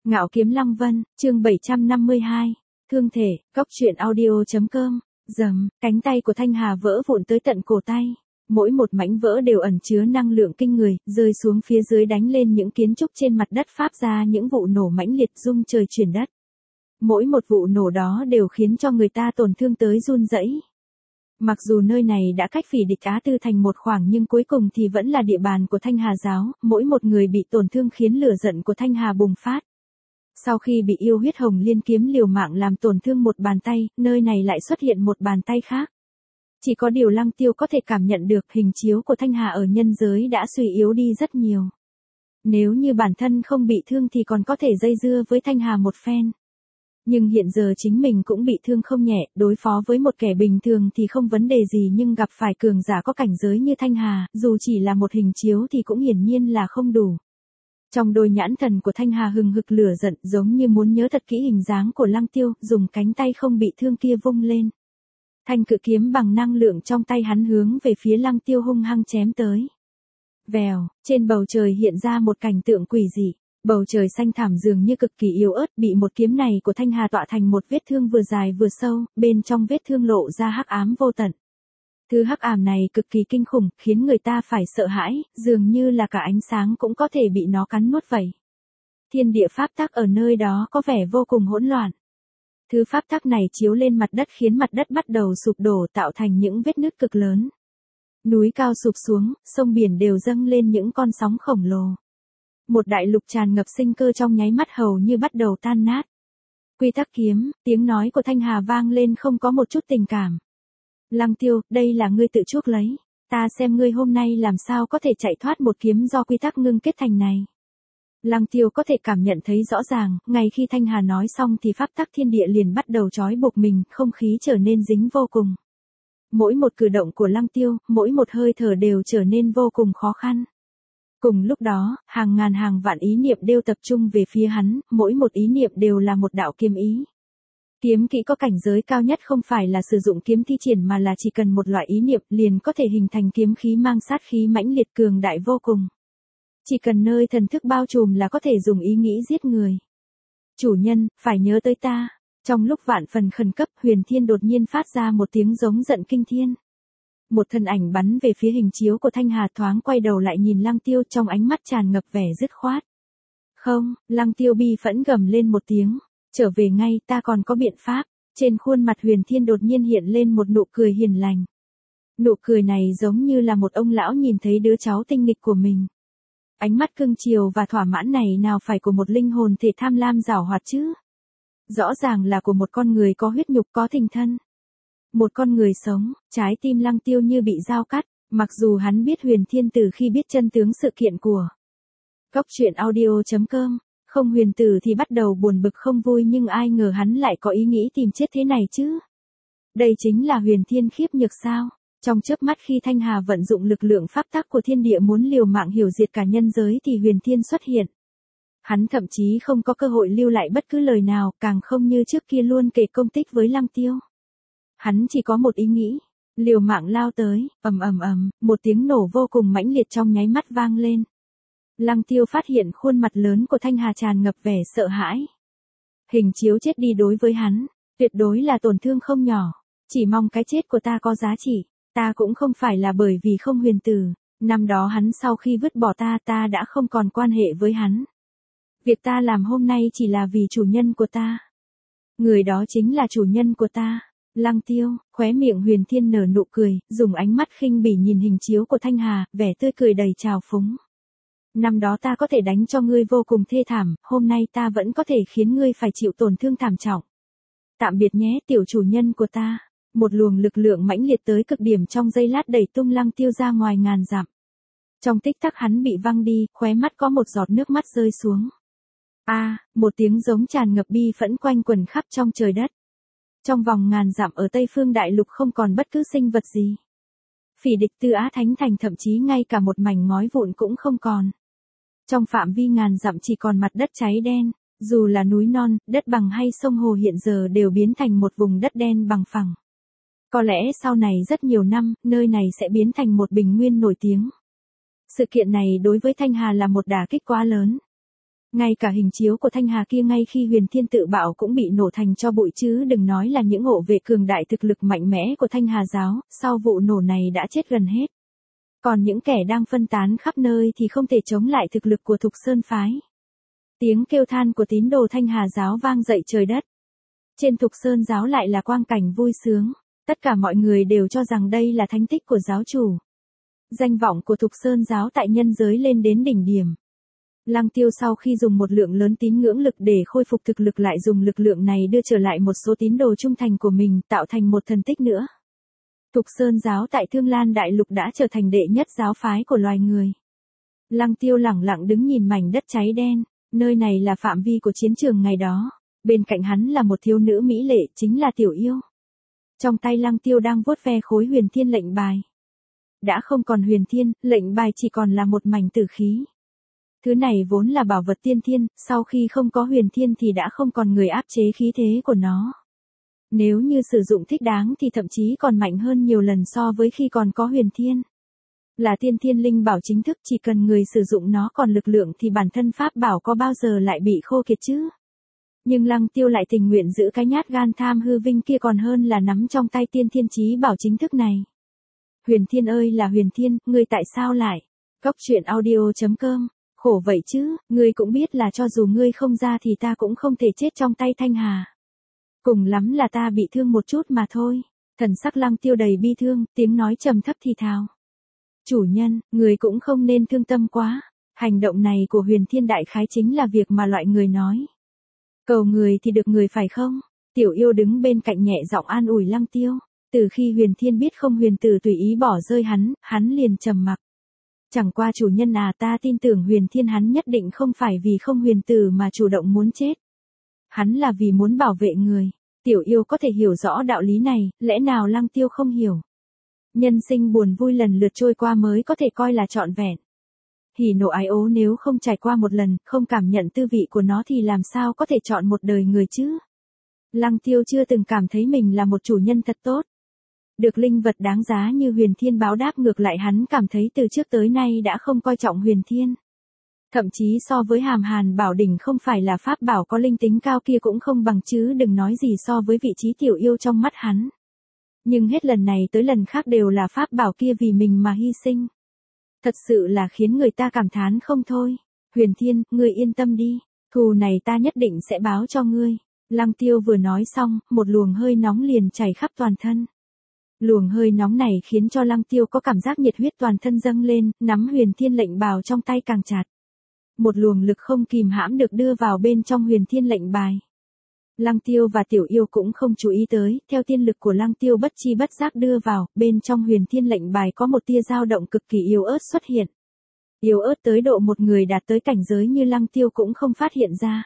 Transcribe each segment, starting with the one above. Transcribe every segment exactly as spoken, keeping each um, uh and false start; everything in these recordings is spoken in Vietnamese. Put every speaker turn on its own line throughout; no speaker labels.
Ngạo Kiếm Lăng Vân, chương bảy trăm năm mươi hai, thương thể, cóc truyện audio.com, dầm, cánh tay của Thanh Hà vỡ vụn tới tận cổ tay. Mỗi một mảnh vỡ đều ẩn chứa năng lượng kinh người, rơi xuống phía dưới đánh lên những kiến trúc trên mặt đất phát ra những vụ nổ mãnh liệt rung trời chuyển đất. Mỗi một vụ nổ đó đều khiến cho người ta tổn thương tới run rẩy. Mặc dù nơi này đã cách Phỉ Địch Á Tư thành một khoảng nhưng cuối cùng thì vẫn là địa bàn của Thanh Hà giáo, mỗi một người bị tổn thương khiến lửa giận của Thanh Hà bùng phát. Sau khi bị yêu huyết hồng liên kiếm liều mạng làm tổn thương một bàn tay, nơi này lại xuất hiện một bàn tay khác. Chỉ có điều Lăng Tiêu có thể cảm nhận được hình chiếu của Thanh Hà ở nhân giới đã suy yếu đi rất nhiều. Nếu như bản thân không bị thương thì còn có thể dây dưa với Thanh Hà một phen. Nhưng hiện giờ chính mình cũng bị thương không nhẹ, đối phó với một kẻ bình thường thì không vấn đề gì nhưng gặp phải cường giả có cảnh giới như Thanh Hà, dù chỉ là một hình chiếu thì cũng hiển nhiên là không đủ. Trong đôi nhãn thần của Thanh Hà hừng hực lửa giận giống như muốn nhớ thật kỹ hình dáng của Lăng Tiêu, dùng cánh tay không bị thương kia vung lên. Thanh cự kiếm bằng năng lượng trong tay hắn hướng về phía Lăng Tiêu hung hăng chém tới. Vèo, trên bầu trời hiện ra một cảnh tượng quỷ dị. Bầu trời xanh thẳm dường như cực kỳ yếu ớt bị một kiếm này của Thanh Hà tọa thành một vết thương vừa dài vừa sâu, bên trong vết thương lộ ra hắc ám vô tận. Thứ hắc ám này cực kỳ kinh khủng, khiến người ta phải sợ hãi, dường như là cả ánh sáng cũng có thể bị nó cắn nuốt vậy. Thiên địa pháp tắc ở nơi đó có vẻ vô cùng hỗn loạn. Thứ pháp tắc này chiếu lên mặt đất khiến mặt đất bắt đầu sụp đổ tạo thành những vết nứt cực lớn. Núi cao sụp xuống, sông biển đều dâng lên những con sóng khổng lồ. Một đại lục tràn ngập sinh cơ trong nháy mắt hầu như bắt đầu tan nát. Quy tắc kiếm, tiếng nói của Thanh Hà vang lên không có một chút tình cảm. Lăng Tiêu, đây là ngươi tự chuốc lấy, ta xem ngươi hôm nay làm sao có thể chạy thoát một kiếm do quy tắc ngưng kết thành này. Lăng Tiêu có thể cảm nhận thấy rõ ràng, ngay khi Thanh Hà nói xong thì pháp tắc thiên địa liền bắt đầu trói buộc mình, không khí trở nên dính vô cùng. Mỗi một cử động của Lăng Tiêu, mỗi một hơi thở đều trở nên vô cùng khó khăn. Cùng lúc đó, hàng ngàn hàng vạn ý niệm đều tập trung về phía hắn, mỗi một ý niệm đều là một đạo kiếm ý. Kiếm kỹ có cảnh giới cao nhất không phải là sử dụng kiếm thi triển mà là chỉ cần một loại ý niệm liền có thể hình thành kiếm khí mang sát khí mãnh liệt cường đại vô cùng. Chỉ cần nơi thần thức bao trùm là có thể dùng ý nghĩ giết người. Chủ nhân, phải nhớ tới ta. Trong lúc vạn phần khẩn cấp, Huyền Thiên đột nhiên phát ra một tiếng giống giận kinh thiên. Một thân ảnh bắn về phía hình chiếu của Thanh Hà thoáng quay đầu lại nhìn Lăng Tiêu trong ánh mắt tràn ngập vẻ dứt khoát. Không, Lăng Tiêu bi phẫn gầm lên một tiếng. Trở về ngay, ta còn có biện pháp. Trên khuôn mặt Huyền Thiên đột nhiên hiện lên một nụ cười hiền lành. Nụ cười này giống như là một ông lão nhìn thấy đứa cháu tinh nghịch của mình. Ánh mắt cưng chiều và thỏa mãn này nào phải của một linh hồn thể tham lam giảo hoạt chứ. Rõ ràng là của một con người có huyết nhục có tình thân. Một con người sống, trái tim Lăng Tiêu như bị dao cắt, mặc dù hắn biết Huyền Thiên từ khi biết chân tướng sự kiện của cóc truyện audio.com, không Huyền Tử thì bắt đầu buồn bực không vui nhưng ai ngờ hắn lại có ý nghĩ tìm chết thế này chứ. Đây chính là Huyền Thiên khiếp nhược sao. Trong chớp mắt khi Thanh Hà vận dụng lực lượng pháp tắc của thiên địa muốn liều mạng hiểu diệt cả nhân giới thì Huyền Thiên xuất hiện. Hắn thậm chí không có cơ hội lưu lại bất cứ lời nào, càng không như trước kia luôn kể công tích với Lăng Tiêu. Hắn chỉ có một ý nghĩ, liều mạng lao tới, ầm ầm ầm, một tiếng nổ vô cùng mãnh liệt trong nháy mắt vang lên. Lăng Tiêu phát hiện khuôn mặt lớn của Thanh Hà tràn ngập vẻ sợ hãi. Hình chiếu chết đi đối với hắn, tuyệt đối là tổn thương không nhỏ, chỉ mong cái chết của ta có giá trị, ta cũng không phải là bởi vì không Huyền Tử, năm đó hắn sau khi vứt bỏ ta ta đã không còn quan hệ với hắn. Việc ta làm hôm nay chỉ là vì chủ nhân của ta. Người đó chính là chủ nhân của ta. Lăng Tiêu, khóe miệng Huyền Thiên nở nụ cười, dùng ánh mắt khinh bỉ nhìn hình chiếu của Thanh Hà, vẻ tươi cười đầy trào phúng. Năm đó ta có thể đánh cho ngươi vô cùng thê thảm, hôm nay ta vẫn có thể khiến ngươi phải chịu tổn thương thảm trọng. Tạm biệt nhé tiểu chủ nhân của ta. Một luồng lực lượng mãnh liệt tới cực điểm trong giây lát đẩy tung Lăng Tiêu ra ngoài ngàn dặm. Trong tích tắc hắn bị văng đi, khóe mắt có một giọt nước mắt rơi xuống. A, à, một tiếng giống tràn ngập bi phẫn quanh quẩn khắp trong trời đất. Trong vòng ngàn dặm ở Tây Phương Đại Lục không còn bất cứ sinh vật gì. Phỉ Địch Tư Á Thánh Thành thậm chí ngay cả một mảnh ngói vụn cũng không còn. Trong phạm vi ngàn dặm chỉ còn mặt đất cháy đen, dù là núi non, đất bằng hay sông hồ hiện giờ đều biến thành một vùng đất đen bằng phẳng. Có lẽ sau này rất nhiều năm, nơi này sẽ biến thành một bình nguyên nổi tiếng. Sự kiện này đối với Thanh Hà là một đả kích quá lớn. Ngay cả hình chiếu của Thanh Hà kia ngay khi Huyền Thiên tự bạo cũng bị nổ thành tro bụi chứ đừng nói là những hộ vệ cường đại thực lực mạnh mẽ của Thanh Hà giáo, sau vụ nổ này đã chết gần hết. Còn những kẻ đang phân tán khắp nơi thì không thể chống lại thực lực của Thục Sơn phái. Tiếng kêu than của tín đồ Thanh Hà giáo vang dậy trời đất. Trên Thục Sơn giáo lại là quang cảnh vui sướng, tất cả mọi người đều cho rằng đây là thánh tích của giáo chủ. Danh vọng của Thục Sơn giáo tại nhân giới lên đến đỉnh điểm. Lăng Tiêu sau khi dùng một lượng lớn tín ngưỡng lực để khôi phục thực lực lại dùng lực lượng này đưa trở lại một số tín đồ trung thành của mình tạo thành một thần tích nữa. Thục Sơn giáo tại Thương Lan Đại Lục đã trở thành đệ nhất giáo phái của loài người. Lăng Tiêu lẳng lặng đứng nhìn mảnh đất cháy đen, nơi này là phạm vi của chiến trường ngày đó. Bên cạnh hắn là một thiếu nữ mỹ lệ chính là Tiểu Yêu. Trong tay Lăng Tiêu đang vuốt ve khối huyền thiên lệnh bài. Đã không còn huyền thiên, lệnh bài chỉ còn là một mảnh tử khí. Thứ này vốn là bảo vật tiên thiên, sau khi không có huyền thiên thì đã không còn người áp chế khí thế của nó. Nếu như sử dụng thích đáng thì thậm chí còn mạnh hơn nhiều lần so với khi còn có huyền thiên. Là tiên thiên linh bảo chính thức, chỉ cần người sử dụng nó còn lực lượng thì bản thân pháp bảo có bao giờ lại bị khô kiệt chứ. Nhưng Lăng Tiêu lại tình nguyện giữ cái nhát gan tham hư vinh kia còn hơn là nắm trong tay tiên thiên chí bảo chính thức này. Huyền thiên ơi là huyền thiên, ngươi tại sao lại? Cóc truyện audio chấm com, khổ vậy chứ, ngươi cũng biết là cho dù ngươi không ra thì ta cũng không thể chết trong tay Thanh Hà. Cùng lắm là ta bị thương một chút mà thôi. Thần sắc Lăng Tiêu đầy bi thương, tiếng nói trầm thấp thì thào. Chủ nhân, người cũng không nên thương tâm quá. Hành động này của huyền thiên đại khái chính là việc mà loại người nói. Cầu người thì được người phải không? Tiểu Yêu đứng bên cạnh nhẹ giọng an ủi Lăng Tiêu. Từ khi huyền thiên biết không huyền tử tùy ý bỏ rơi hắn, hắn liền trầm mặc. Chẳng qua chủ nhân à, ta tin tưởng huyền thiên hắn nhất định không phải vì không huyền tử mà chủ động muốn chết. Hắn là vì muốn bảo vệ người. Tiểu Yêu có thể hiểu rõ đạo lý này, lẽ nào Lăng Tiêu không hiểu? Nhân sinh buồn vui lần lượt trôi qua mới có thể coi là trọn vẹn. Hỉ nộ ái ố nếu không trải qua một lần, không cảm nhận tư vị của nó thì làm sao có thể chọn một đời người chứ? Lăng Tiêu chưa từng cảm thấy mình là một chủ nhân thật tốt. Được linh vật đáng giá như huyền thiên báo đáp ngược lại hắn cảm thấy từ trước tới nay đã không coi trọng huyền thiên. Thậm chí so với hàm hàn bảo đỉnh không phải là pháp bảo có linh tính cao kia cũng không bằng chứ đừng nói gì so với vị trí Tiểu Yêu trong mắt hắn. Nhưng hết lần này tới lần khác đều là pháp bảo kia vì mình mà hy sinh. Thật sự là khiến người ta cảm thán không thôi. Huyền thiên, ngươi yên tâm đi. Thù này ta nhất định sẽ báo cho ngươi. Lăng Tiêu vừa nói xong, một luồng hơi nóng liền chảy khắp toàn thân. Luồng hơi nóng này khiến cho Lăng Tiêu có cảm giác nhiệt huyết toàn thân dâng lên, nắm huyền thiên lệnh bào trong tay càng chặt. Một luồng lực không kìm hãm được đưa vào bên trong huyền thiên lệnh bài. Lăng Tiêu và Tiểu Yêu cũng không chú ý tới, theo tiên lực của Lăng Tiêu bất chi bất giác đưa vào, bên trong huyền thiên lệnh bài có một tia dao động cực kỳ yếu ớt xuất hiện. Yếu ớt tới độ một người đạt tới cảnh giới như Lăng Tiêu cũng không phát hiện ra.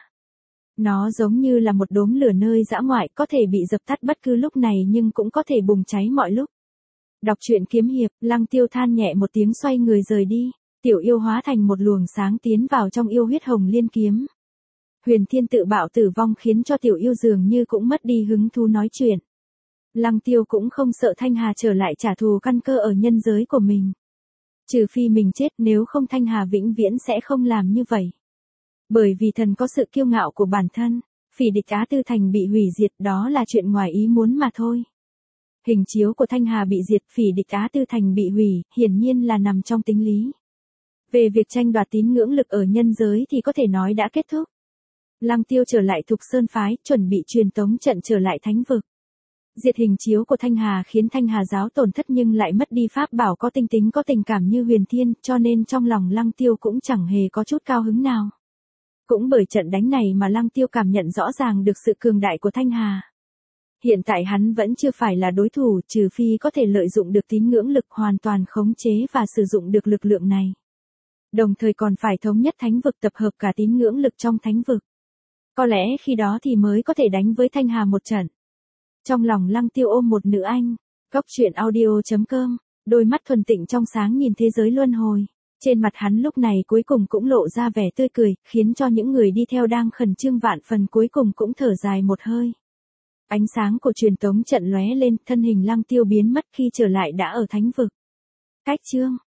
Nó giống như là một đốm lửa nơi dã ngoại, có thể bị dập tắt bất cứ lúc này nhưng cũng có thể bùng cháy mọi lúc. Đọc truyện kiếm hiệp, Lăng Tiêu than nhẹ một tiếng xoay người rời đi. Tiểu Yêu hóa thành một luồng sáng tiến vào trong yêu huyết hồng liên kiếm. Huyền thiên tự bạo tử vong khiến cho Tiểu Yêu dường như cũng mất đi hứng thú nói chuyện. Lăng Tiêu cũng không sợ Thanh Hà trở lại trả thù căn cơ ở nhân giới của mình. Trừ phi mình chết, nếu không Thanh Hà vĩnh viễn sẽ không làm như vậy. Bởi vì thần có sự kiêu ngạo của bản thân, phỉ địch Á Tư Thành bị hủy diệt đó là chuyện ngoài ý muốn mà thôi. Hình chiếu của Thanh Hà bị diệt, phỉ địch Á Tư Thành bị hủy, hiển nhiên là nằm trong tính lý. Về việc tranh đoạt tín ngưỡng lực ở nhân giới thì có thể nói đã kết thúc. Lăng Tiêu trở lại Thục Sơn phái, chuẩn bị truyền tống trận trở lại thánh vực. Diệt hình chiếu của Thanh Hà khiến Thanh Hà giáo tổn thất nhưng lại mất đi pháp bảo có tinh tính có tình cảm như huyền thiên, cho nên trong lòng Lăng Tiêu cũng chẳng hề có chút cao hứng nào. Cũng bởi trận đánh này mà Lăng Tiêu cảm nhận rõ ràng được sự cường đại của Thanh Hà. Hiện tại hắn vẫn chưa phải là đối thủ, trừ phi có thể lợi dụng được tín ngưỡng lực hoàn toàn khống chế và sử dụng được lực lượng này. Đồng thời còn phải thống nhất thánh vực tập hợp cả tín ngưỡng lực trong thánh vực. Có lẽ khi đó thì mới có thể đánh với Thanh Hà một trận. Trong lòng Lăng Tiêu ôm một nữ anh. Cóc truyện audio chấm com, đôi mắt thuần tịnh trong sáng nhìn thế giới luân hồi. Trên mặt hắn lúc này cuối cùng cũng lộ ra vẻ tươi cười, khiến cho những người đi theo đang khẩn trương vạn phần cuối cùng cũng thở dài một hơi. Ánh sáng của truyền tống trận lóe lên, thân hình Lăng Tiêu biến mất khi trở lại đã ở thánh vực. Cách chương